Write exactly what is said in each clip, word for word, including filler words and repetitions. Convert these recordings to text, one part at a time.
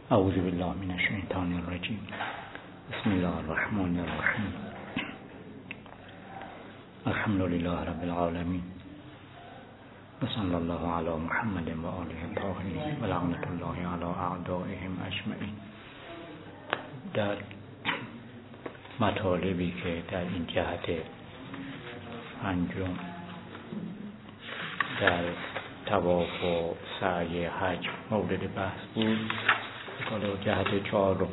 اعوذ بالله من الشیطان الرجیم. بسم الله الرحمن الرحیم. الحمد لله رب العالمین و صلی الله علی محمد و آله الطاهرین و لعنت الله علی اعدائهم اجمعین. در مطالبی که در این جهت انجام در طواف و سعی حج مورد بحث بود، حالا جهت چهارم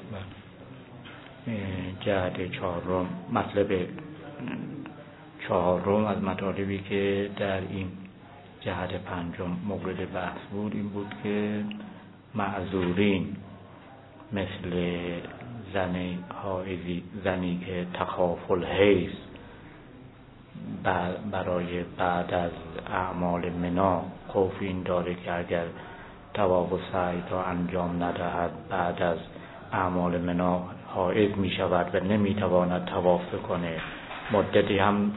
جهت چهارم مطلب چهارم از مطالبی که در این جهت پنجم مورد بحث بود این بود که معذورین مثل زن حائضی، زنی که تخاف الحیض برای بعد از اعمال منا خوف این داره که اگر طواف و سعی را انجام ندهد بعد از اعمال منا حائض می شود و نمی تواند طواف کنه، مدتی هم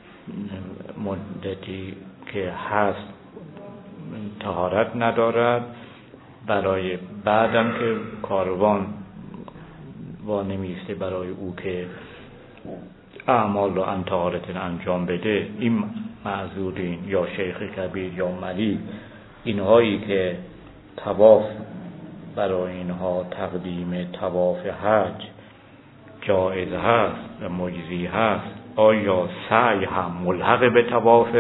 مدتی که هست طهارت ندارد، برای بعدم که کاروان وانمیسته برای او که اعمال رو ان طهارت انجام بده. این معذورین یا شیخ کبیر یا مریض، اینهایی که طواف برای اینها تقدیم طواف حج جایز هست و مجزی هست، آیا سعی هم ملحق به طواف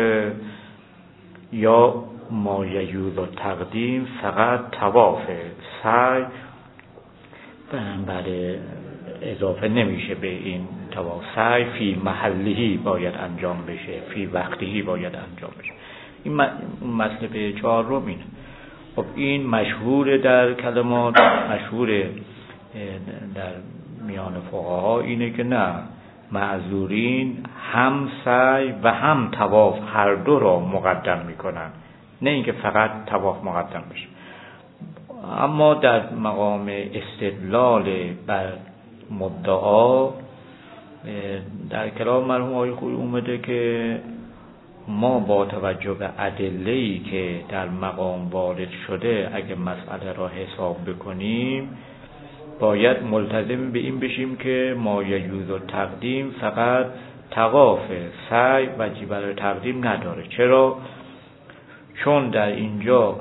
یا ما یجوز و تقدیم فقط طواف، سعی بله اضافه نمیشه به این طواف. سعی فی محلی باید انجام بشه، فی وقتی باید انجام بشه. این مطلب چهارم اینه. خب این مشهور در کلمات، مشهور در میان فقها اینه که نه، معذورین هم سعی و هم طواف هر دو را مقدم میکنن، نه اینکه فقط طواف مقدم بشه. اما در مقام استدلال بر مدعا در کلام مرحوم آقای خویی اومده که ما با توجه به ادله‌ای که در مقام وارد شده اگه مسئله را حساب بکنیم باید ملتزم به این بشیم که ما یجوز و تقدیم فقط طواف، سعی وجیب برای تقدیم نداره. چرا؟ چون در اینجا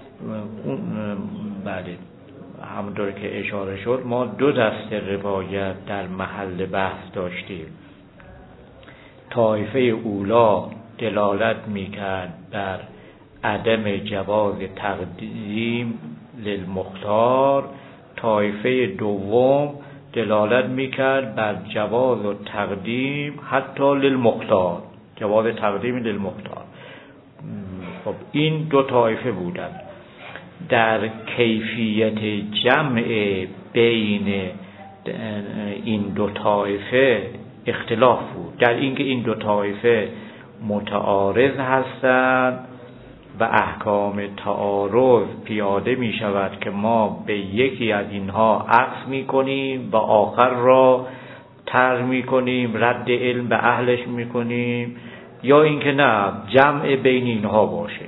بله همونطور که اشاره شد ما دو دسته روایت در محل بحث داشتیم. طایفه اولا دلالت میکرد بر عدم جواز تقدیم للمختار، طایفه دوم دلالت میکرد بر جواز و تقدیم حتی للمختار، جواز تقدیم للمختار. خب این دو طایفه بودند. در کیفیت جمع بین این دو طایفه اختلاف بود، در اینکه این دو طایفه متعارض هستند و احکام تعارض پیاده می شود که ما به یکی از اینها عطف می کنیم و آخر را طرح می کنیم، رد علم به اهلش می کنیم، یا اینکه نه جمع بین اینها باشه.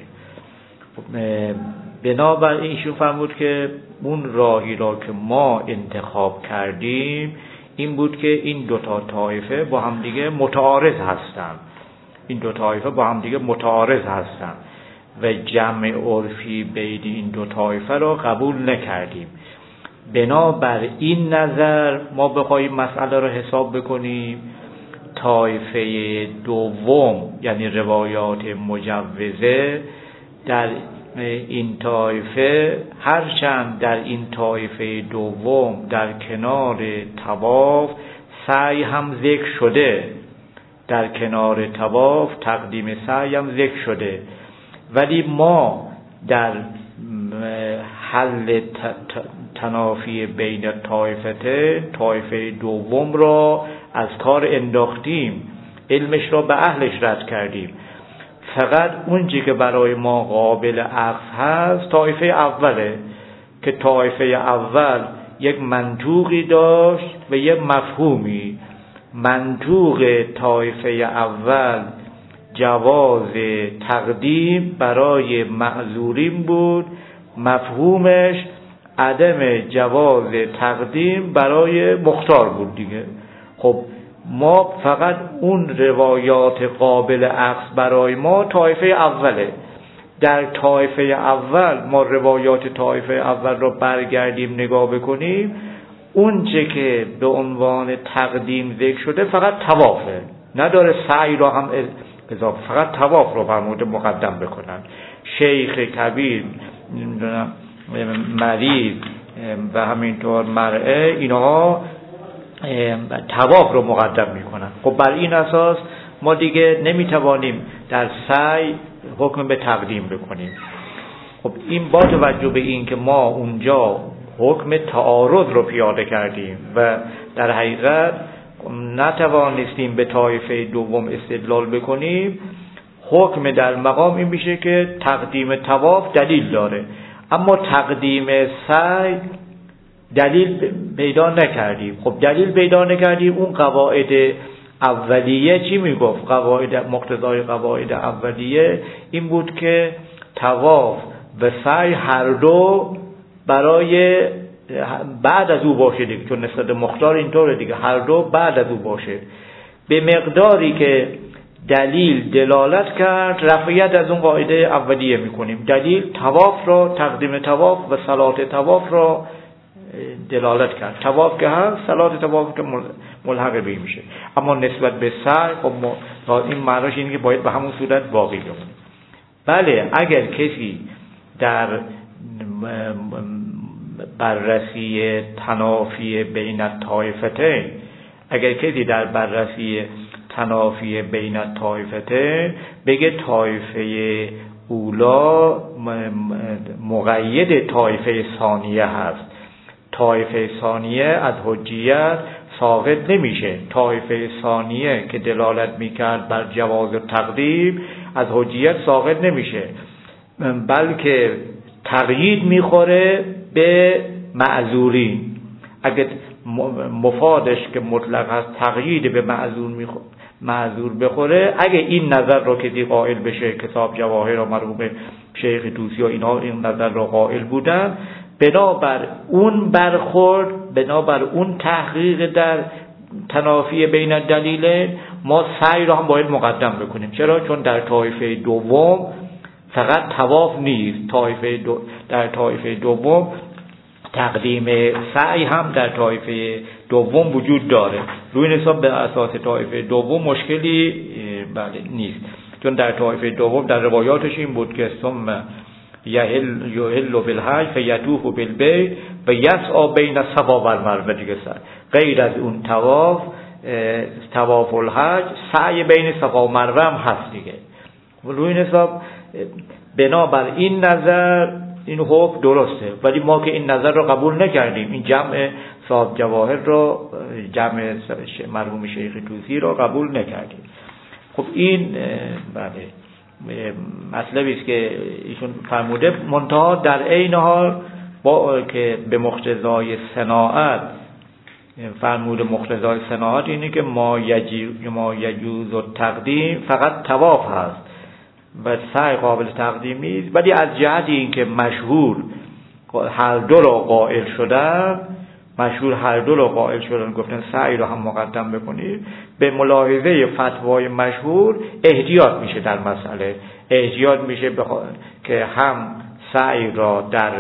بنابراین ایشون فرمود که اون راهی را که ما انتخاب کردیم این بود که این دو تا طایفه با هم دیگه متعارض هستند، این دو طایفه با هم دیگه متعارض هستند و جمع عرفی بین این دو طایفه را قبول نکردیم. بنابر این نظر ما بخوایم مسئله را حساب بکنیم، طایفه دوم یعنی روایات مجوزه در این طایفه، هرچند در این طایفه دوم در کنار طواف سعی هم ذکر شده، در کنار طواف تقدیم سعی هم ذکر شده، ولی ما در حل تنافی بین طایفته طایفه دوم را از کار انداختیم، علمش را به اهلش رد کردیم. فقط اونچه که برای ما قابل عطف هست طایفه اوله که طایفه اول یک منطوقی داشت و یک مفهومی. منطوق طایفه اول جواز تقدیم برای معذورین بود، مفهومش عدم جواز تقدیم برای مختار بود دیگه. خب ما فقط اون روایات قابل اخذ برای ما طایفه اوله. در طایفه اول ما روایات طایفه اول رو برگردیم نگاه بکنیم، اون چه که به عنوان تقدیم ذکر شده فقط طوافه، نداره سعی رو هم اضافه، فقط طواف رو فرموده مقدم بکنن. شیخ کبیر، مریض و همینطور مرعه، اینها طواف رو مقدم میکنن. خب بر این اساس ما دیگه نمیتوانیم در سعی حکم به تقدیم بکنیم. خب این با توجه به این که ما اونجا حکم تعارض رو پیاده کردیم و در حقیقت نتوانستیم به طایفه دوم استدلال بکنیم، حکم در مقام این میشه که تقدیم طواف دلیل داره، اما تقدیم سعی دلیل پیدا نکردیم. خب دلیل پیدا نکردیم، اون قواعد اولیه چی میگفت؟ قواعد مقتضای قواعد اولیه این بود که طواف و سعی هر دو برای بعد از او باشه دیگه، چون نسبت مختار اینطوره دیگه، هر دو بعد از او باشه. به مقداری که دلیل دلالت کرد رفعیت از اون قاعده اولیه میکنیم. دلیل طواف را، تقدیم طواف و صلات طواف را دلالت کرد. طواف که هست، صلات طواف که ملحق به میشه. اما نسبت به سعی خب این معناش اینه که باید به همون صورت باقی بمونه. بله اگر کسی در بررسی تنافی بین الطائفتین اگر کسی در بررسی تنافی بین الطائفتین بگه طایفه اولا مقید طایفه ثانیه هست، طایفه ثانیه از حجیت ساقط نمیشه، طایفه ثانیه که دلالت میکرد بر جواز تقدیم از حجیت ساقط نمیشه، بلکه تقیید میخوره به معذورین. اگه مفادش که مطلق هست تقیید به معذور میخوره معذور بخوره، اگه این نظر رو که دی قائل بشه، کتاب جواهر و مرحوم شیخ طوسی و اینا این نظر رو قائل بودن، بنابر اون برخورد، بنابر اون تحقیق در تنافی بین الدلیلین ما سعی رو هم باید مقدم بکنیم. چرا؟ چون در طایفه دوم فقط طواف نیست، طایفه دو در طایفه دوم تقدیم سعی هم در طایفه دوم وجود داره. روی حساب به اساس طایفه دوم مشکلی بله نیست، چون در طایفه دوم در روایاتش این بود که ثم یحل یحل بالحج فیطوف بالبیت و یسعی بین الصفا و المروه دیگه. غیر از اون طواف طواف الحج سعی بین صفا و مروه هم هست دیگه. روی حساب بنابر این نظر این حکم درسته، ولی ما که این نظر رو قبول نکردیم، این جمع صاحب جواهر رو، جمع مرحوم شیخ طوسی رو قبول نکردیم. خب این بله مطلبی است که ایشون فرموده، منتها در عین حال با که به مقتضای صناعت فرموده، مقتضای صناعت اینه که ما یجوز ما یجوز و تقدیم فقط طواف هست و سعی قابل تقدیم نیست، ولی از جهت اینکه مشهور هر دو را قائل شدن مشهور هر دو را قائل شدن گفتن سعی رو هم مقدم بکنید، به ملاحظه فتوای مشهور احتیاط میشه در مسئله، احتیاط میشه بخ... که هم سعی را در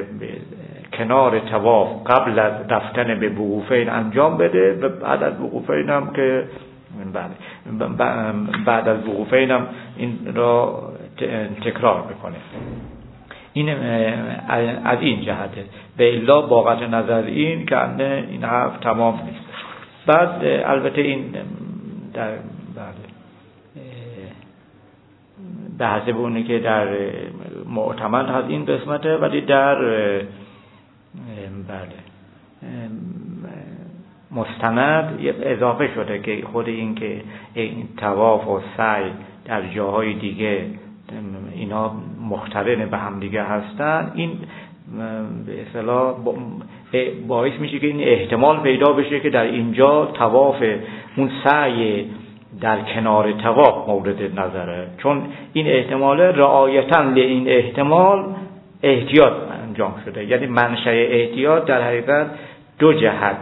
کنار طواف قبل از رفتن به وقوفین انجام بده و بعد از وقوفین هم که بله بعد از وقوفین هم این را تکرار بکنه. این از این جهته، به الا باقت نظر این که این حرف تمام نیست. بعد البته این در بله به حسب اونه که در معتمد هست این قسمته، ولی در بله مستند اضافه شده که خود این که این طواف و سعی در جاهای دیگه اینا مقترن به هم دیگه هستن، این به اصطلاح باعث میشه که این احتمال پیدا بشه که در اینجا طواف اون سعی در کنار طواف مورد نظره، چون این احتمال رعایتاً به این احتمال احتیاط انجام شده. یعنی منشأ احتیاط در حقیقت دو جهت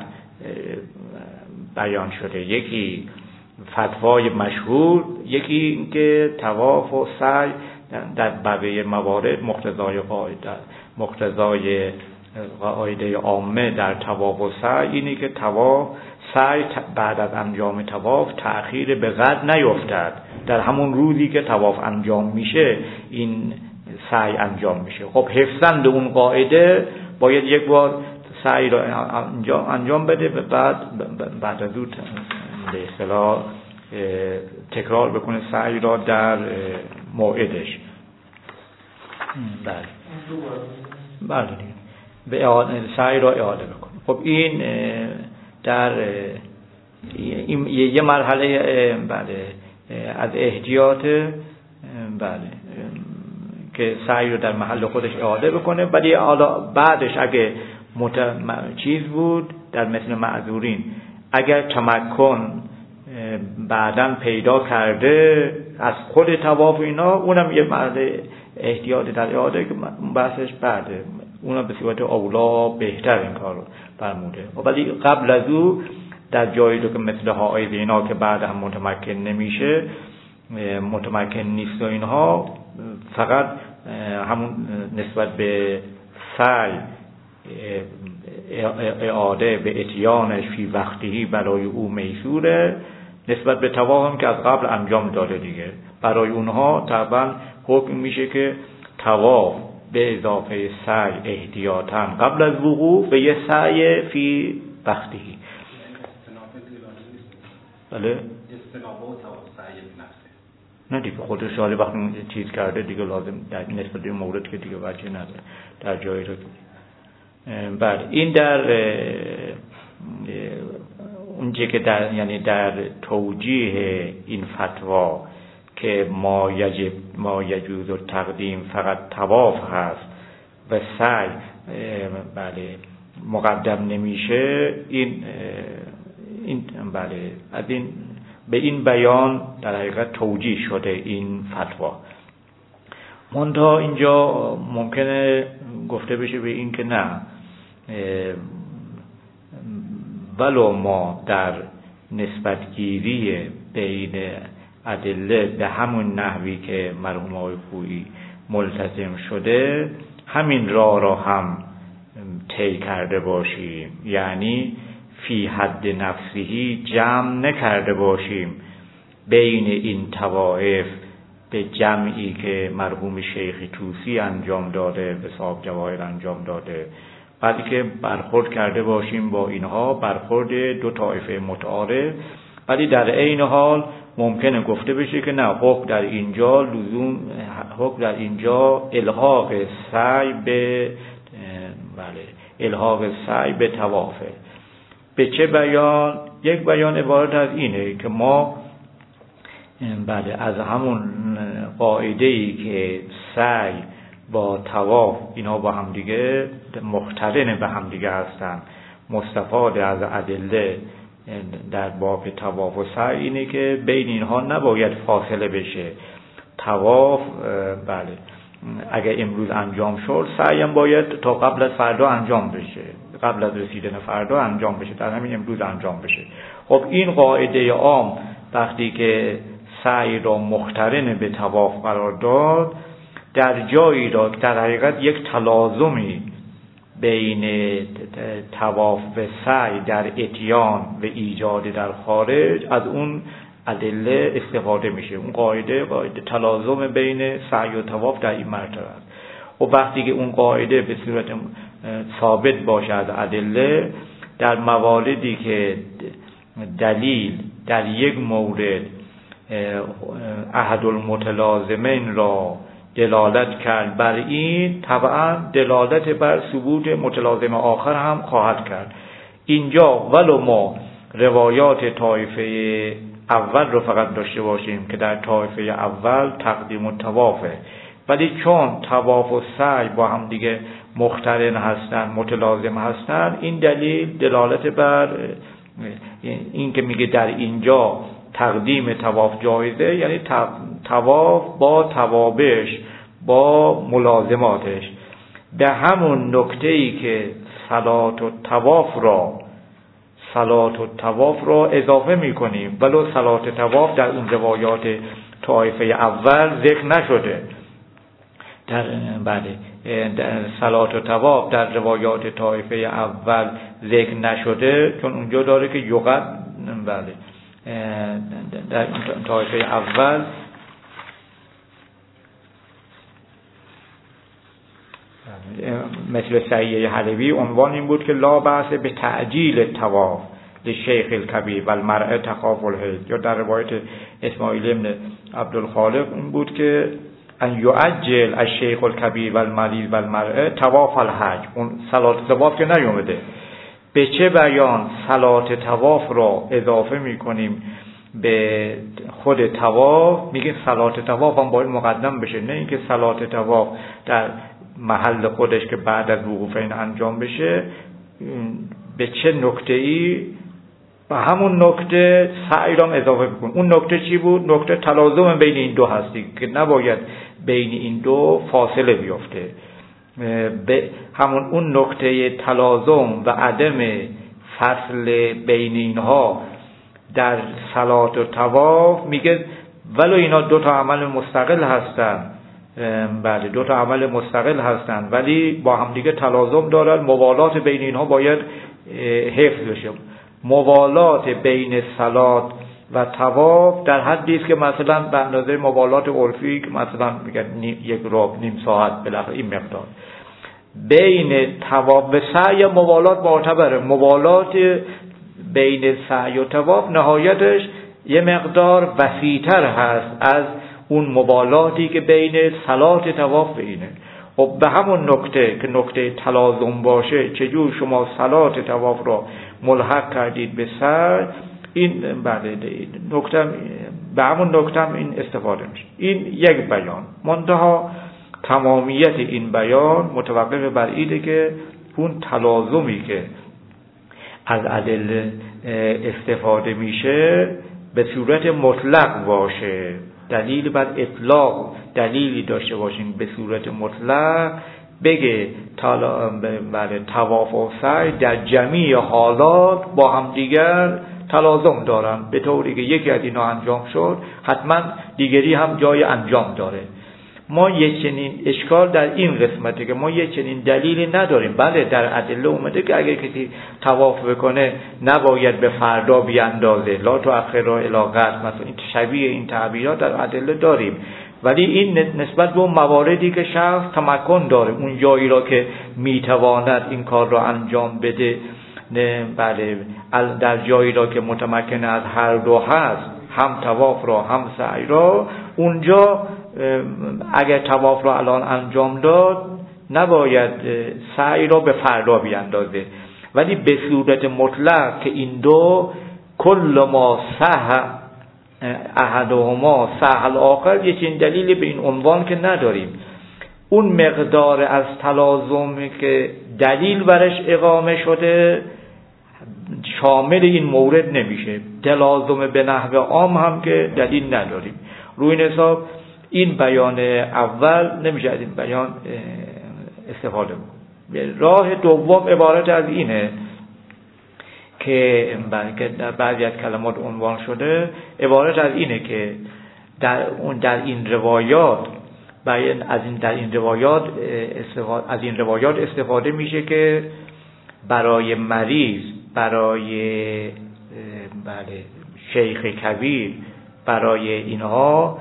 بیان شده، یکی فتوای مشهور، یکی اینکه طواف و سعی در بقیه موارد مقتضای قاعده مقتضای قاعده عامه در طواف و سعی اینه که طواف سعی بعد از انجام طواف تأخیر به قد نیفتد، در همون روزی که طواف انجام میشه این سعی انجام میشه. خب حفظاً اون قاعده باید یک بار سعی را انجام انجام بده و بعد بعد از اون به اصطلاح تکرار بکنه سعی را در موعدش. بله بله به اعاده سعی را اعاده بکنه. خب این در این یه مرحله بله از احتیاط بله که سعی رو در محل خودش اعاده بکنه، ولی حالا بعدش اگه مت... چیز بود در مثل معذورین اگر تمکن بعداً پیدا کرده از خود طواف اینا، اونم یه مرحله احتیاط در اعاده که بحثش بعده، اونم به صورت اولا بهتر این کار رو فرموده. ولی قبل از او در جایی رو که مثل حائض اینا که بعد هم متمکن نمیشه متمکن نیست و اینها، فقط همون نسبت به سعی اعاده به اتیانش فی وقتی برای او میسوره، نسبت به طواف هم که از قبل انجام داده دیگه، برای اونها طبعا حکم میشه که طواف به اضافه سعی احتیاطاً قبل از وقوع به یه سعی فی وقتی. بله نه دیگه خود شارع وقتی چیز کرده دیگه لازم در نسبت به مورد که دیگه وجه نداره در جایی رو. بله این در اونجا که در یعنی در توجیه این فتوا که ما یجب ما یجوز و تقدیم فقط طواف هست و سعی بله مقدم نمیشه، این این بله از این به این بیان در حقیقت توجیه شده این فتوا. منتها اینجا ممکنه گفته بشه به این که نه، ولو ما در نسبتگیری بین ادله به همون نحوی که مرحوم آقای خویی ملتزم شده همین راه را هم طی کرده باشیم، یعنی فی حد نفسهی جمع نکرده باشیم بین این طوائف به جمعی که مرحوم شیخ طوسی انجام داده، به صاحب جواهر انجام داده، بعدی که برخورد کرده باشیم با اینها برخورد دو طایفه متعارض، ولی در عین حال ممکنه گفته بشه که نه، حکم در اینجا لزوم حکم در اینجا الحاق سعی به بله الحاق سعی به طوافه. به چه بیان؟ یک بیان عبارت از اینه که ما بله از همون قاعده‌ای که سعی با طواف اینا با هم دیگه مقترن به هم دیگه هستن، مستفاد از ادله در باب طواف و سعی اینه که بین اینها نباید فاصله بشه. طواف بله اگر امروز انجام شد سعی هم باید تا قبل از فردا انجام بشه، قبل از رسیدن فردا انجام بشه، در همین امروز انجام بشه. خب این قاعده عام وقتی که سعی را مقترن به طواف قرار داد، در جایی را در حقیقت یک تلازمی بین طواف و سعی در اتیان و ایجاد در خارج از اون ادله استفاده میشه. اون قاعده قاعده تلازم بین سعی و طواف در این مرتبه است. و وقتی که اون قاعده به صورت ثابت باشه از ادله، در مواردی که دلیل در یک مورد احد المتلازمین را دلالت کرد بر این، طبعا دلالت بر ثبوت متلازم آخر هم خواهد کرد. اینجا ولو ما روایات طایفه اول رو فقط داشته باشیم که در طایفه اول تقدیم و طوافه، ولی چون طواف و سعی با هم دیگه مقترن هستن، متلازم هستن، این دلیل دلالت بر این که میگه در اینجا تقدیم طواف جایزه، یعنی طواف با توابش با ملازماتش. به همون نکته‌ای که صلات و طواف را صلات و طواف را اضافه می‌کنیم، ولو صلات طواف در اون روایات طایفه اول ذکر نشده. در بله در صلات و طواف در روایات طایفه اول ذکر نشده، چون اونجا داره که یقد بله در طایفه اول مثل سعیه حلبی عنوان این بود که لا بأس به تعجیل طواف للشیخ الکبیر و المرأة تخاف الحیض. یا در روایت اسماعیل ابن عبدالخالق این بود که ان یعجل الشیخ الکبیر و المریض و المرأة طواف الحج. اون صلات طواف که نیومده. به چه بیان صلات طواف را اضافه میکنیم به خود طواف؟ میگه صلات طواف هم باید مقدم بشه، نه اینکه صلات طواف در محل خودش که بعد از وقوفین انجام بشه. به چه نکته‌ای؟ به همون نکته سعی را اضافه بکن. اون نکته چی بود؟ نکته تلازم بین این دو هستی که نباید بین این دو فاصله بیفته. به همون اون نکته تلازم و عدم فصل بین اینها در صلات و طواف میگه ولو اینا دو تا عمل مستقل هستن، بله دو تا عمل مستقل هستن ولی با هم دیگه تلازم دارن، موالات بین اینها باید حفظ بشه. موالات بین صلات و طواف در حدی است که مثلا به اندازه موالات عرفی که مثلا میگن یک ربع نیم ساعت بالاخره این مقدار. بین طواف و سعی موالات معتبره. موالات بین سعی و طواف نهایتش یه مقدار وسیع‌تر هست از اون مبالاتی که بین صلات طواف بینه. خب به همون نکته که نکته تلازم باشه، چجور شما صلات طواف را ملحق کردید به سعی، این بله نکته به همون نکته این استفاده میشه. این یک بیان. منتها تمامیت این بیان متوقف بر اینه که اون تلازمی که از ادله استفاده میشه به صورت مطلق باشه. دلیل بر اطلاق دلیلی داشته باشین به صورت مطلق بگه بله طواف و سعی در جمیع حالات با هم دیگر تلازم دارن، به طوری که یکی از اینا انجام شد حتما دیگری هم جای انجام داره. ما یک چنین اشکال در این قسمته که ما یک چنین دلیلی نداریم. بله در ادله اومده که اگر کسی طواف بکنه نباید به فردا بیاندازه، لا تؤخر الی غد، مثلا این شبیه این تعبیرات در ادله داریم، ولی این نسبت به اون مواردی که شخص تمکن داره، اون جایی را که میتواند این کار را انجام بده، نه بله در جایی را که متمکن از هر دو هست، هم طواف را هم سعی را، اونجا اگر طواف را الان انجام داد نباید سعی را به فردا بیاندازه. ولی به صورت مطلق که این دو کل ما صح احدهما صح الاخر، یه چنین دلیلی به این عنوان که نداریم. اون مقدار از تلازم که دلیل برش اقامه شده شامل این مورد نمیشه. تلازم به نحو عام هم که دلیل نداریم. روی این حساب این بیان اول نمیشه از این بیان استفاده بکنیم. راه دوم عبارت از اینه که در بعضی از کلمات عنوان شده، عبارت از اینه که در اون در این روایات بیان از این در این روایات استفاده از این روایات استفاده میشه که برای مریض، برای بله شیخ کبیر، برای اینها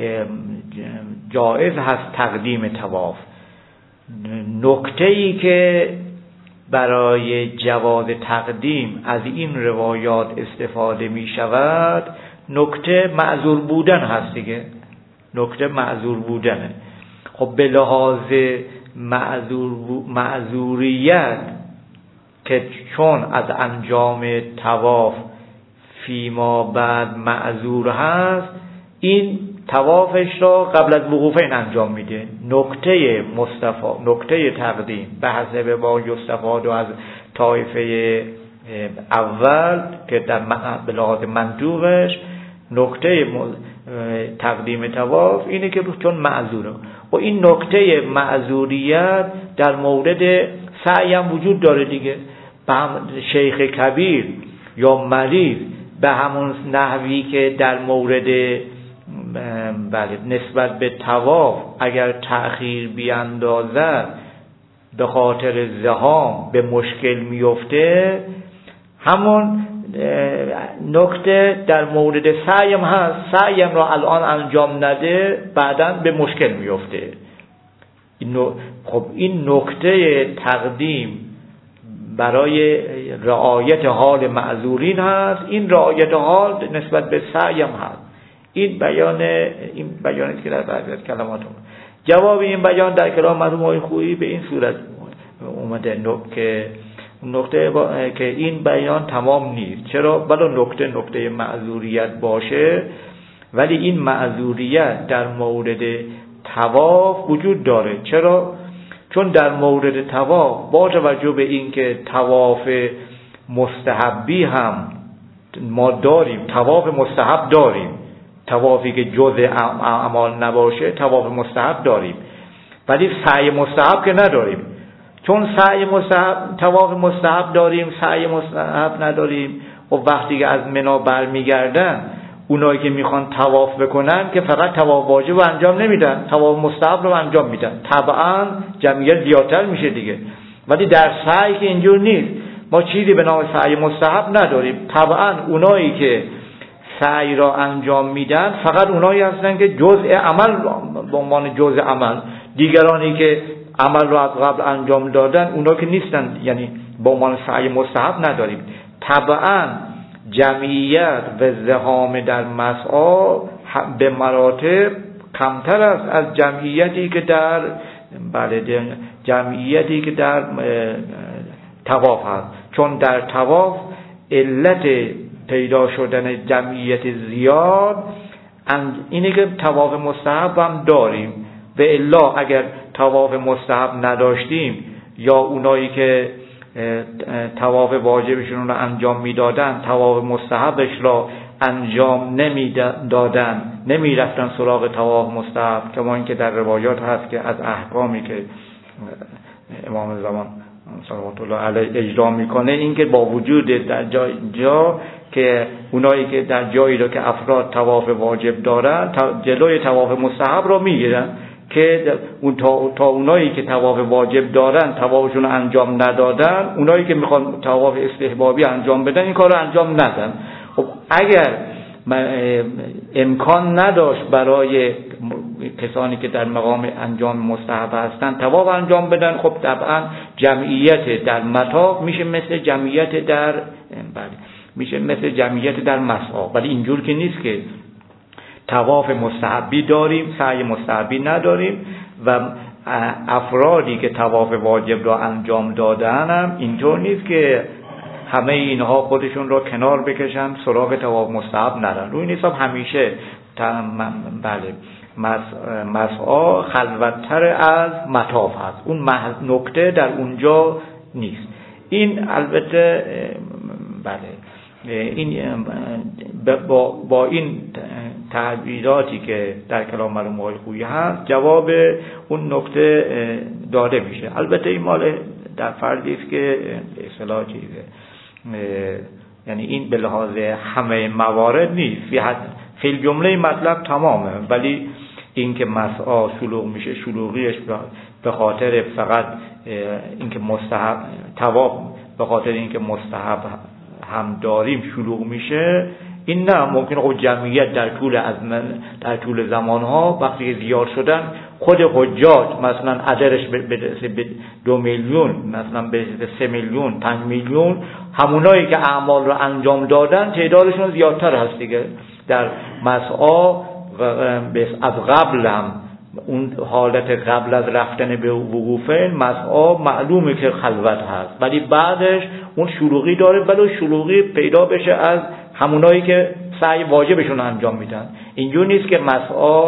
جایز هست تقدیم طواف. نکته‌ای که برای جواز تقدیم از این روایات استفاده می شود نکته معذور بودن هست دیگه. نکته معذور بودنه. خب به لحاظ معذور معذوریت که چون از انجام طواف فیما بعد معذور هست، این طوافش را قبل از وقوفین انجام میده. نکته مصطفی نکته تقدیم به حسب با یستفاد از طایفه اول که در به لحاظ منطوقش نکته تقدیم طواف اینه که چون معذوره و این نکته معذوریت در مورد سعی هم وجود داره دیگه. شیخ کبیر یا مریض به همون نحوی که در مورد بله نسبت به طواف اگر تأخیر بیاندازد به خاطر زحام به مشکل میفته، همون نکته در مورد سعیم هست. سعیم را الان انجام نده بعداً به مشکل میفته. خب این نکته تقدیم برای رعایت حال معذورین هست، این رعایت حال نسبت به سعیم هست. این بیان این بیانی که در بعضی از کلمات جواب این بیان در کلام مرحوم آقای خویی به این صورت اومده که نکته که این بیان تمام نیست. چرا؟ بلا نکته نکته معذوریت باشه، ولی این معذوریت در مورد طواف وجود داره. چرا؟ چون در مورد طواف با توجه به این که طواف مستحبی هم ما داریم، طواف مستحب داریم، طوافی که جزء اعمال نباشه طواف مستحب داریم، ولی سعی مستحب که نداریم. چون سعی مستحب طواف مستحب داریم، سعی مستحب نداریم، و وقتی که از منی برمیگردن اونایی که میخوان طواف بکنن که فقط طواف واجب رو انجام نمیدن، طواف مستحب رو انجام میدن، طبعا جمعیت زیادتر میشه دیگه. ولی در سعی که اینجور نیست، ما چیزی به نام سعی مستحب نداریم. طبعا اونایی که سعی را انجام میدن فقط اونایی هستن که جزء عمل به عنوان جزء عمل، دیگرانی که عمل را از قبل انجام دادن اونا که نیستن، یعنی به عنوان سعی مستحب نداریم. طبعا جمعیت و زحام در مسعی به مراتب کمتر است از جمعیتی که در بله جمعیتی که در طواف هست. چون در طواف علت پیدا شدن جمعیت زیاد اینه که طواف مستحب هم داریم، و الا اگر طواف مستحب نداشتیم یا اونایی که طواف واجبشون رو انجام میدادن طواف مستحبش را انجام نمیدادن، نمیرفتن سراغ طواف مستحب، کما اینکه در روایات هست که از احکامی که امام زمان صلوات الله علیه اجرا میکنه این که با وجود در جا, جا که اونایی که در جایی رو که افراد طواف واجب دارن جلوی طواف مستحب رو میگیرن که اون تا, تا اونایی که طواف واجب دارن طوافشون انجام ندادن، اونایی که میخوان طواف استحبابی انجام بدن این کار رو انجام ندن. خب اگر امکان نداشت برای کسانی که در مقام انجام مستحب هستن طواف انجام بدن، خب طبعا جمعیت در مطاف میشه مثل جمعیت در بله میشه مثل جمعیت در مسعی. ولی اینجور که نیست که طواف مستحبی داریم سعی مستحبی نداریم و افرادی که طواف واجب را انجام دادن هم اینطور نیست که همه اینها خودشون را کنار بکشن سراغ طواف مستحب نرن. روی این حساب همیشه بله مسعی خلوت‌تر از مطاف هست، اون نکته در اونجا نیست. این البته بله این با, با این تعبیراتی که در کلام مرحوم آقای خویی هست جواب اون نکته داده میشه. البته این مال در فردی است که اصطلاح چیزه، یعنی این به لحاظ همه موارد نیست، فی حد فی جمله مطلب تمامه، ولی این که مسعی شلوغ میشه شلوغیش به خاطر فقط اینکه مستحب طواف به خاطر اینکه مستحب هم داریم شلوغ میشه، این نه. ممکنه خب جمعیت در طول از در طول زمانها وقتی زیاد شدن خود حجاج مثلا عددش برسه به دو میلیون، مثلا برسه به سه میلیون، پنج میلیون، همونایی که اعمال رو انجام دادن تعدادشون زیادتر هست دیگه. در مسعی از قبل هم اون حالت قبل از رفتن به وقوف مسعی معلومه که خلوت هست، ولی بعدش اون شلوغی داره، ولی شلوغی پیدا بشه از همونایی که سعی واجبشون انجام میدن. اینجور نیست که مسعی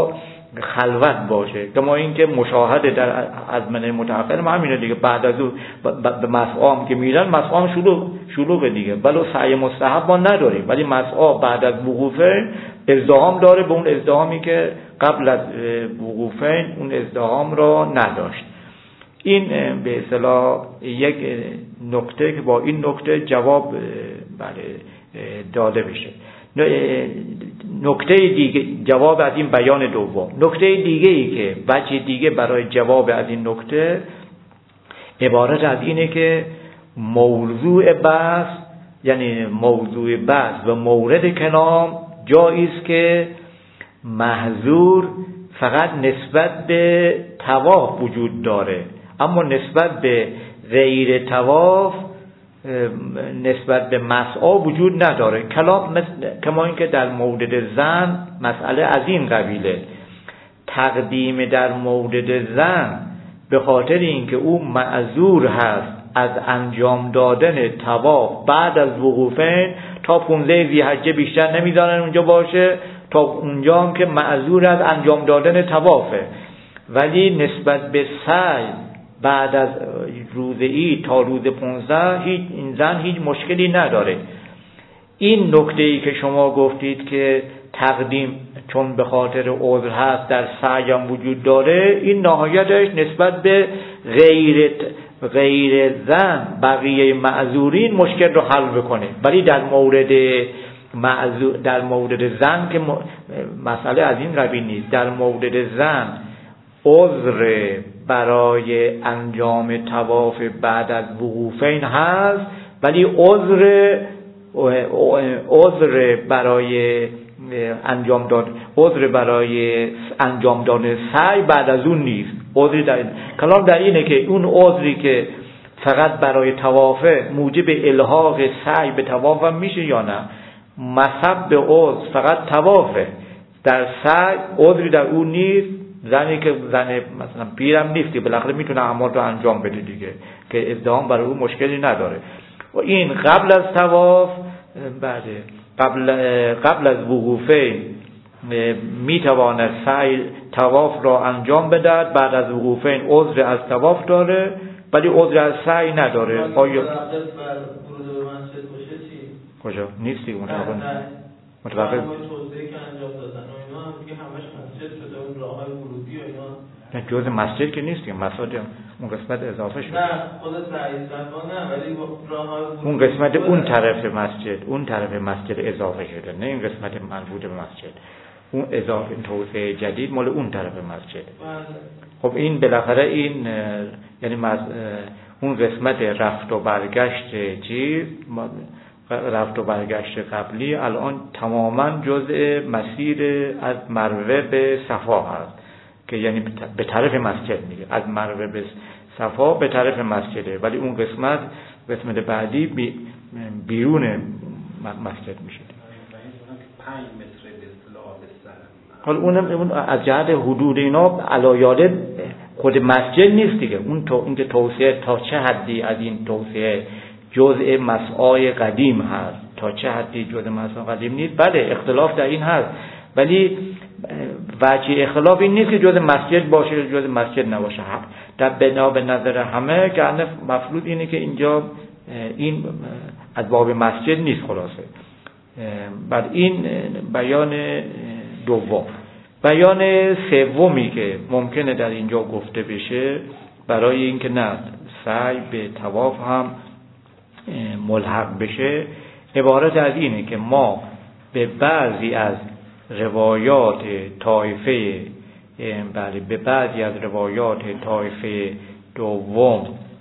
خلوت باشه. کما اینکه مشاهده در ازمنه متأخر ما همینه دیگه، بعد از اون به مسعام که میرن مسعام شلوغ شلوغ دیگه، ولی سعی مستحب ما نداریم، ولی مسعا بعد از وقوفین ازدحام داره به اون ازدحامی که قبل از وقوفین اون ازدحام را نداشت. این به اصطلاح یک نکته که با این نکته جواب بله داده بشه. نکته دیگه جواب از این بیان دوم، نکته دیگه ای که وجه دیگه برای جواب از این نکته عبارت از اینه که موضوع بحث، یعنی موضوع بحث و مورد کلام جایی است که محظور فقط نسبت به طواف وجود داره، اما نسبت به غیر طواف نسبت به مسعا وجود نداره. کلام کما اینکه در مورد زن مسئله از این قبیله، تقدیم در مورد زن به خاطر اینکه او معذور هست از انجام دادن طواف بعد از وقوفین، تا پونزده ذی‌حجه بیشتر نمیذارن اونجا باشه، تا اونجا هم که معذور از انجام دادن طوافه. ولی نسبت به سعی بعد از روز عید تا روز پونزده هیچ این زن هیچ مشکلی نداره. این نکته‌ای که شما گفتید که تقدیم چون به خاطر عذر هست در سعی هم وجود داره، این نهایتش نسبت به غیر غیر زن بقیه معذورین مشکل رو حل بکنه، ولی در مورد معذور در مورد زن که مسئله از این قبیل نیست. در مورد زن عذر برای انجام طواف بعد از وقوفین هست، ولی عذر عذر برای انجام داد عذر برای انجام دادن سعی بعد از اون نیست. عذری در این کلام در اینه که اون عذری که فقط برای طوافه موجب الحاق سعی به طواف هم میشه یا نه؟ مصب به عذر فقط طوافه، در سعی عذری در اون نیست. زنی که زن مثلا پیرم نیست که بالاخره میتونه اعمال رو انجام بده دیگه، که ازدحام برای اون مشکلی نداره. و این قبل از طواف بعد قبل قبل از وقوفه میتواند سعی طواف را انجام بدهد، بعد از وقوفه عذر از طواف داره ولی عذر از سعی نداره. آیا کجا نیستی اون متوقف نه جز مسجد که نیست، مساجد اون قسمت اضافه شد. نه خود سعی صفا نه، ولی راههای اون قسمت اون طرف مسجد اون طرف مسجد اضافه شده، نه این قسمت مربوط به مسجد. اون اضافه توسعه جدید مال اون طرف مسجد. خب این بالاخره این یعنی مز... اون قسمت رفت و برگشت چیز رفت و برگشت قبلی الان تماما جزء مسیر از مروه به صفا هست، که یعنی به طرف مسجد میگه، از مروه به صفا به طرف مسجده، ولی اون قسمت قسمت بعدی بی بیرون مسجد میشه. پنج متر به اصطلاح بستر. حالا اونم از جهت حدود اینا علایاله خود مسجد نیست دیگه. اون تو اینکه توسعه تا چه حدی از این توسعه جزء مسعای قدیم هست، تا چه حدی جزء مسعای قدیم نیست، بله اختلاف در این هست، ولی وجه اختلاف این نیست که جزء مسجد باشه یا جزء مسجد نباشه. در بنا به نظر همه که مفروض اینه که اینجا این از باب مسجد نیست. خلاصه بعد این بیان دوم. بیان سومی که ممکنه در اینجا گفته بشه برای اینکه نه سعی به طواف هم ملحق بشه، عبارت از اینه که ما به بعضی از روایات طایفه بله به بعضی از روایات طایفه دوم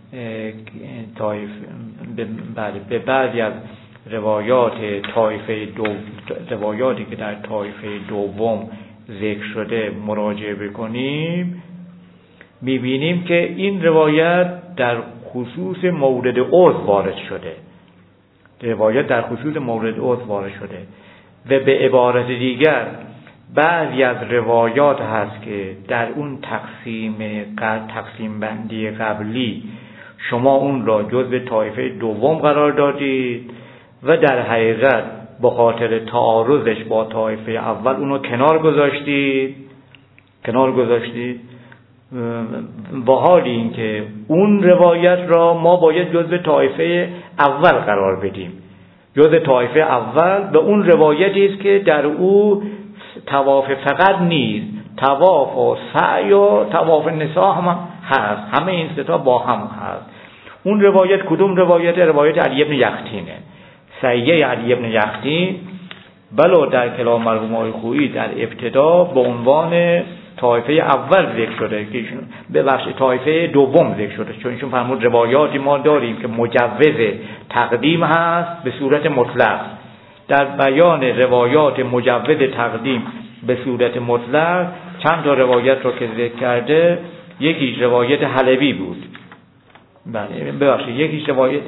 طایفه بله به بعضی از روایات طایفه دو روایاتی که در طایفه دوم ذکر شده مراجعه بکنیم، می‌بینیم که این روایت در خصوص مورد عذر وارد شده. روایت در خصوص مورد عذر وارد شده و به عبارت دیگر بعضی از روایات هست که در اون تقسیم تقسیم بندی قبلی شما اون را جزو طایفه دوم قرار دادید و در حقیقت به خاطر تعارضش با طایفه اول اونو کنار گذاشتید کنار گذاشتید. با حال این که اون روایت را ما باید جزو طایفه اول قرار بدیم. جزو طایفه اول به اون روایتی است که در او طواف فقط نیست، طواف و سعی و طواف نساء هم هست، همه این سه تا با هم هست. اون روایت کدوم روایت؟ روایت علی بن یقطینه، سعیه علی بن یقطین. بلو در کلام مرحوم آقای خویی در ابتدا به عنوان طایفه اول ذکر شده که ایشون ببخشید طایفه دوم ذکر شده، چون ایشون فرمود روایاتی ما داریم که مجوز تقدیم هست به صورت مطلق. در بیان روایات مجوز تقدیم به صورت مطلق چند تا روایت رو که ذکر کرده، یکیش روایت حلبی بود، بله ببخشید یکیش روایت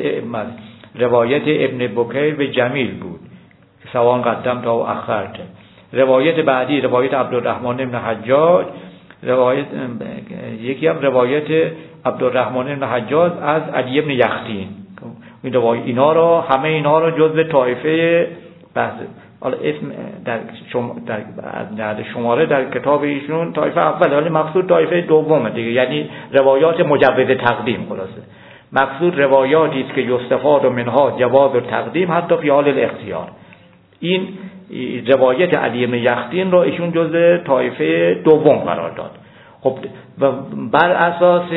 روایت ابن بکیر به جمیل بود، سوان قدم تا اخرت. روایت بعدی روایت عبدالرحمن بن حجاج، روایت یکی هم روایت عبدالرحمن بن حجاج از علی بن یقطین. این روایت اینا رو همه اینا رو جزو طایفه بحث حالا اسم در شم در در شماره در کتاب ایشون طایفه اول، ولی مقصود طایفه دومه دیگه، یعنی روایات مجوز تقدیم. خلاصه مقصود روایاتی است که یستفاد منها جواز تقدیم حتی فی حال الاختیار. این روایت علی بن یقطین رو ایشون جزء طایفه دوم قرار داد. خب بر اساس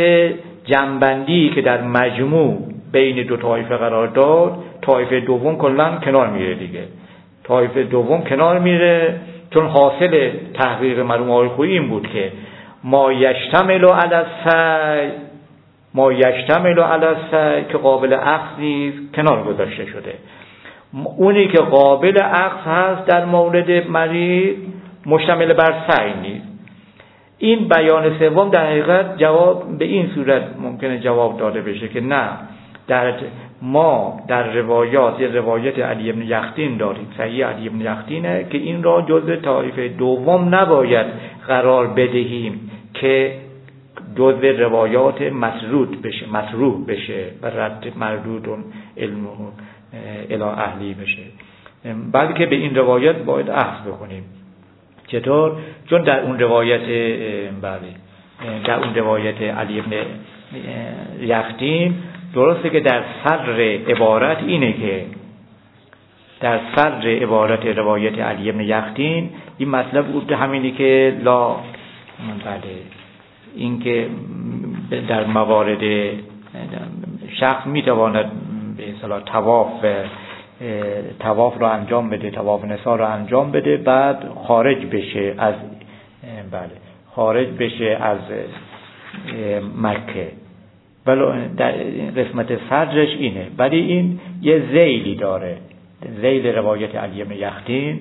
جنبندی که در مجموع بین دو طایفه قرار داد، طایفه دوم کلا کنار میره دیگه. طایفه دوم کنار میره چون حاصل تحقیق مرحوم آقای خویی این بود که ما یشتمل علی السعی ما یشتمل علی السعی که قابل اخذ نیست کنار گذاشته شده. اونی که قابل اخذ هست در مورد مریض مشتمل بر سعی نیست. این بیان سوم در حقیقت جواب به این صورت ممکنه جواب داده بشه که نه، در ما در روایات یه روایت علی بن یقطین داریم، صحیح علی بن یقطینه که این را جزء طایفه دوم نباید قرار بدهیم که جزء روایات مسرود بشه، مسروح بشه و رد مردود علم الی اهلی بشه، بلکه به این روایت باید اخذ بکنیم. چطور؟ چون در اون روایت بله در اون روایت علی بن یقطین درسته که در صدر عبارت اینه که در صدر عبارت روایت علی بن یقطین این مطلب بود همینی که لا بله این که در موارد شخص میتواند به اصطلاح طواف طواف رو انجام بده، طواف نساء رو انجام بده، بعد خارج بشه از بله خارج بشه از مکه. ولی در قسمت صدرش اینه، ولی این یه ذیلی داره، ذیل روایت علی بن یقطین.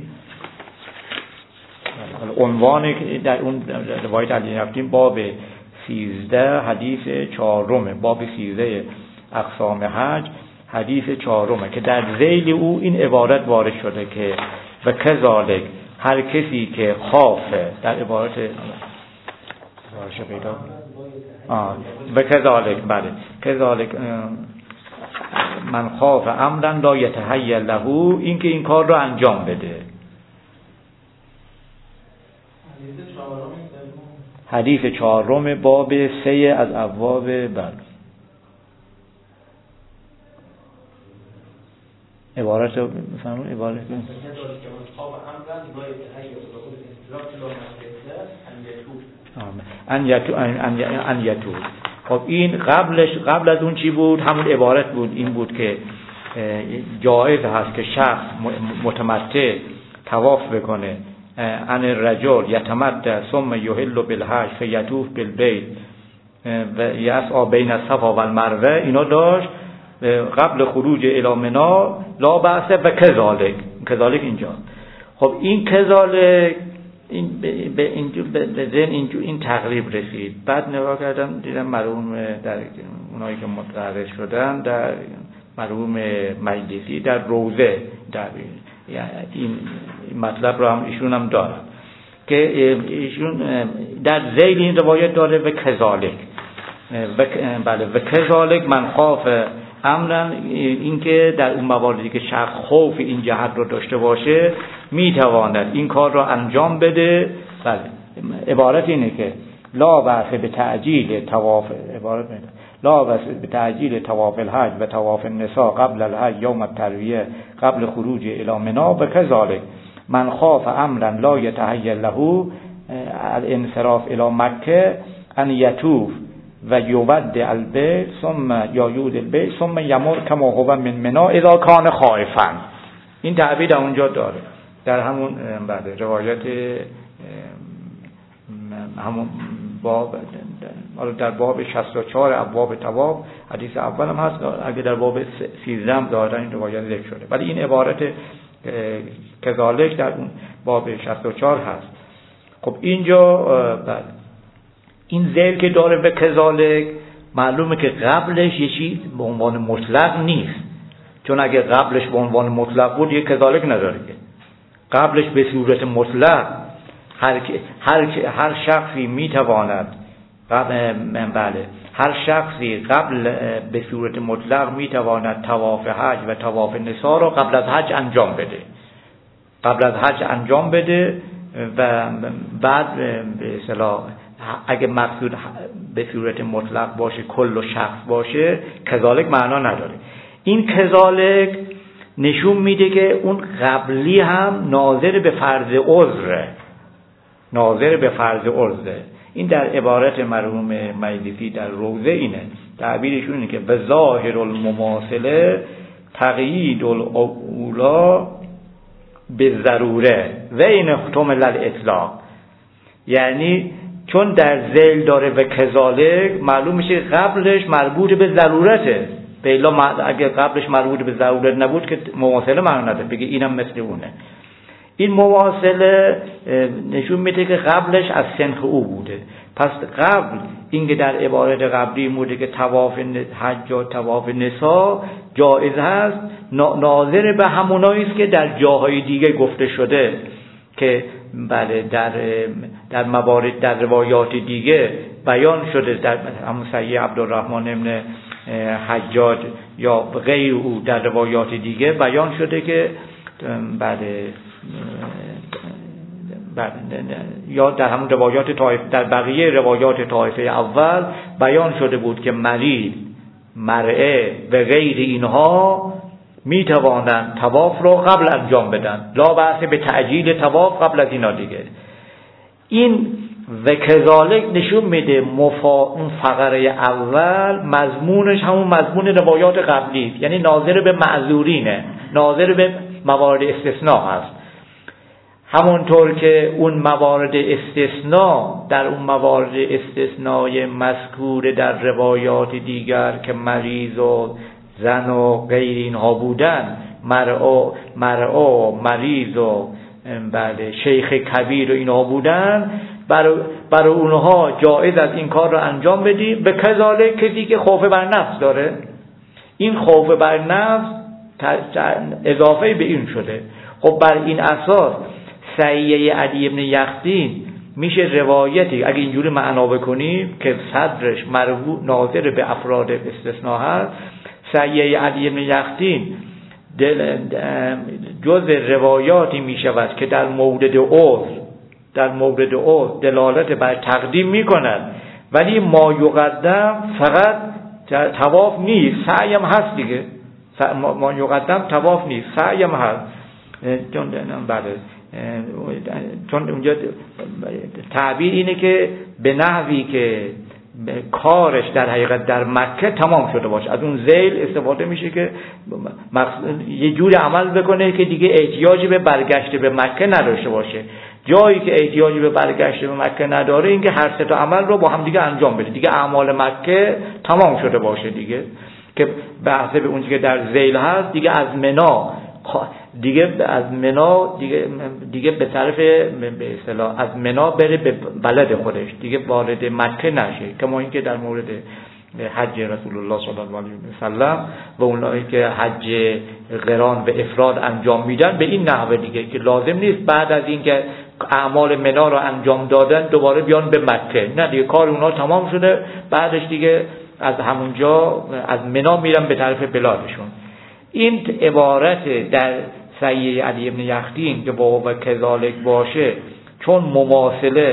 عنوان در اون روایت علی بن یقطین باب سیزده حدیث چهارم، باب سیزده اقسام حج حدیث چهارم که در ذیل او این عبارت وارد شده که و کذالک هر کسی که خافه، در عبارت عبارش پیدا آه و کذالک بله کذالک من خاف امرا لا یتهیأ له، این که این کار رو انجام بده. حدیث چهارم باب سه از ابواب بر عبارت رو بفهمون عبارت ان یتو ان یتو. خب این قبلش قبل از اون چی بود؟ همون عبارت بود، این بود که جایز هست که شخص متمتع طواف بکنه، ان الرجل یتمتع ثم یحل بالحج فیطوف بالبیت و یسعی بین الصفا و المروه. اینا داشت قبل خروج الی منی لا بأس و کذالک کذالک اینجا. خب این کذالک این به اینجور به ذهن اینجور این تقریب رسید. بعد نگاه کردم دیدم مرحوم در اونایی که متعرض شدن در مرحوم مجلسی در روزه در این مطلب رو هم ایشون هم دارن که ایشون در ذیل این روایت داره و کذالک بله و کذالک من خاف امرن، این که در اون مواردی که شخص خوف این جهت رو داشته باشه میتواند این کار رو انجام بده. بله عبارت اینه که لا بأس به تعجیل طواف عبارت اینه لا بأس به تعجیل طواف الحج و طواف النساء قبل الحج یوم الترویه قبل خروج الی منی و کذالک من خاف امرا لا یتهیأ له الانصراف الی مکه ان یطوف و یود البیت ثم یعود البیت ثم یمر کما هو من منی اذا کان خائفا. این تعبیر در اونجا داره در همون بعد روایت همون باب در باب شصت و چهار ابواب طواف حدیث اول هم هست، اگه در باب سیزده هم داره این روایت ذکر شده، ولی این عبارت کذالک در اون باب شصت و چهار هست. خب اینجا بعد این ذیل که داره به کذالک معلومه که قبلش یه چیز به عنوان مطلق نیست، چون اگه قبلش به عنوان مطلق بود یه کذالک نداره که قبلش به صورت مطلق هر هر هر شخصی میتواند قبل بله هر شخصی قبل به صورت مطلق میتواند طواف حج و طواف نساء را قبل از حج انجام بده قبل از حج انجام بده و بعد به اصطلاح اگه مقصود به صورت مطلق باشه کل و شخص باشه کذالک معنا نداره. این کذالک نشون میده که اون قبلی هم ناظر به فرض عذر ناظر به فرض عذر. این در عبارت مرحوم مجلسی در روضه اینه، تعبیرشون اینه که به ظاهر المماثله تقیید الاولا به ضروره و این احتمال الاطلاق، یعنی چون در ذیل داره به کذالک معلوم میشه قبلش مربوط به ضرورته، بلا اگه قبلش مربوط به ضرورت نبود که مماثله معنا نداره، بگه اینم مثل اونه. این مواصله نشون میده که قبلش از سنخ او بوده. پس قبل اینکه در عبارت قبلی بوده که طواف حج و طواف نساء جایز هست، ناظر به همونایی است که در جاهای دیگه گفته شده که بله در در موارد در روایات دیگه بیان شده، در همون صحیح عبدالرحمن ابن حجاج یا غیر او در روایات دیگه بیان شده که بله یا در همون روایات طائف در بقیه روایات طائفه اول بیان شده بود که مریض، مرئه و غیر اینها می توانند طواف رو قبل انجام بدن، لا بأس به تعجیل طواف قبل از اینا دیگه. این و کذالک نشون میده مفا اون فقره اول مضمونش همون مضمون روایات قبلی، یعنی ناظر به معذورینه، ناظر به موارد استثناء هست. همونطور که اون موارد استثناء در اون موارد استثنای مذکور در روایات دیگر که مریض و زن و غیر اینها بودن، مرعا مرعا مریض و بله شیخ کبیر و اینها بودن، برای برای اونها جایز از این کار رو انجام بدی. به کذالک کسی که خوف بر نفس داره، این خوف بر نفس اضافه به این شده. خب بر این اساس سعیه علی ابن یخدین میشه روایتی اگه اینجوری معنا بکنیم که صدرش مرفوع ناظر به افراد استثناء هست، سعیه علی ابن یخدین جز روایاتی میشود که در مورد عذر در مورد عذر دلالت بر تقدیم میکند، ولی ما یقدم فقط طواف نیست، سعی هم هست دیگه. ما یقدم طواف نیست، سعی هم هست. چون بله چون اونجا تعبیر اینه که به نحوی که کارش در حقیقت در مکه تمام شده باشه، از اون ذیل استفاده میشه که یه جور عمل بکنه که دیگه احتیاجی به برگشت به مکه نداشته باشه. جایی که احتیاجی به برگشت به مکه نداره این که هر سه تا عمل رو با هم دیگه انجام بده، دیگه اعمال مکه تمام شده باشه دیگه، که بحث به اون که در ذیل هست دیگه از منا دیگه از منا دیگه دیگه به طرف به اصطلاح از منا بره به بلد خودش، دیگه وارد مکه نشه. کما اینکه در مورد حج رسول الله صلی الله علیه و سلم و اونایی که حج قران به افراد انجام میدن به این نحوه دیگه که لازم نیست بعد از اینکه اعمال منا رو انجام دادن دوباره بیان به مکه، نه دیگه کار اونها تمام شده، بعدش دیگه از همونجا از منا میرن به طرف بلادشون. این عبارت در سعیه علی ابن یخدین که با و کذالک باشه چون مماثله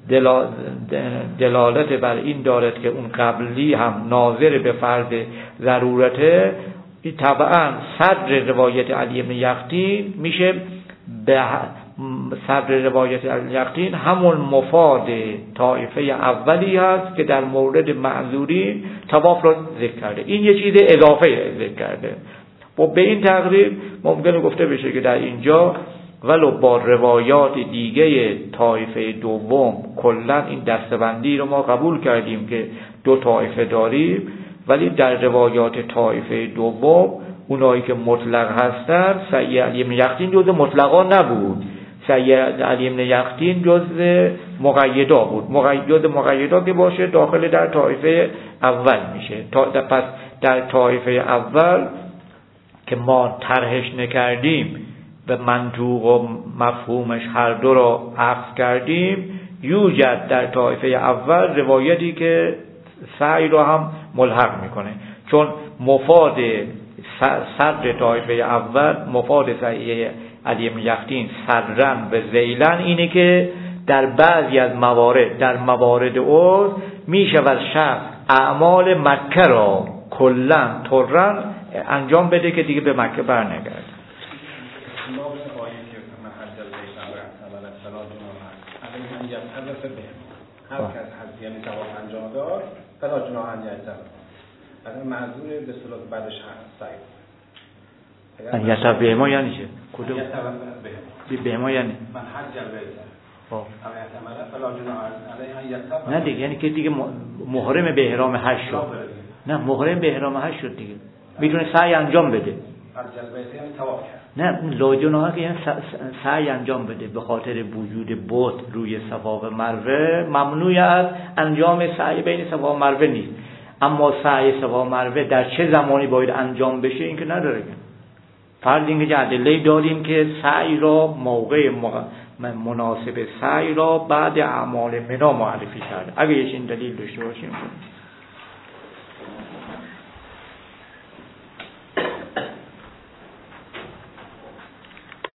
دلالت بر این دارد که اون قبلی هم ناظر به فرض ضرورته، طبعا صدر روایت علی بن یقطین میشه به صدر روایت علی بن یقطین همون مفاد طایفه اولی هست که در مورد معذورین طواف رو ذکر کرده. این یه چیز اضافه ذکر کرده. و به این تقریب ممکنه گفته بشه که در اینجا ولو با روایات دیگه طایفه دوم کلا این دستبندی رو ما قبول کردیم که دو طایفه داریم، ولی در روایات طایفه دوم اونایی که مطلق هستن، سعی علی بن یقطین جزء مطلقا نبود، سعی علی بن یقطین جزء مقیدا بود. مقید مقیدا که باشه داخل در طایفه اول میشه. تا پس در طایفه اول که ما طرحش نکردیم به منطوق و مفهومش هر دو را عکس کردیم، یوجد در طایفه اول روایتی که سعی رو هم ملحق میکنه، چون مفاد صدر طایفه اول، مفاد سعی علی بن یقطین صدرن به ذیلن اینه که در بعضی از موارد، در موارد اوز میشود شخص اعمال مکه را کلن طرن انجام بده که دیگه به مکه برنگرد. هر کس حج یعنی طواف انجام داد فلا جناح علیه اگر معذور به اصطلاح بعدش سعی یسر به ما یعنی چه؟ کدوم؟ یسر به ما یعنی؟ من حج البیت خب اما احتمالا فلا جناح علیه یسر نه دیگه، یعنی که دیگه محرم به احرام حج شد. نه محرم به احرام حج شد دیگه، میتونه سعی انجام بده. حج البیت یعنی طواف کرد. نه لا جناح که یعنی سعی انجام بده، به خاطر وجود بت روی صفا و مروه ممنوع از انجام سعی بین صفا و مروه نیست. اما سعی صفا و مروه در چه زمانی باید انجام بشه این که نداره. فرض اینکه که ادله داریم که سعی را موقع مناسب سعی را بعد اعمال منا معرفی کرده. اگه یه این دلیل داشته باشیم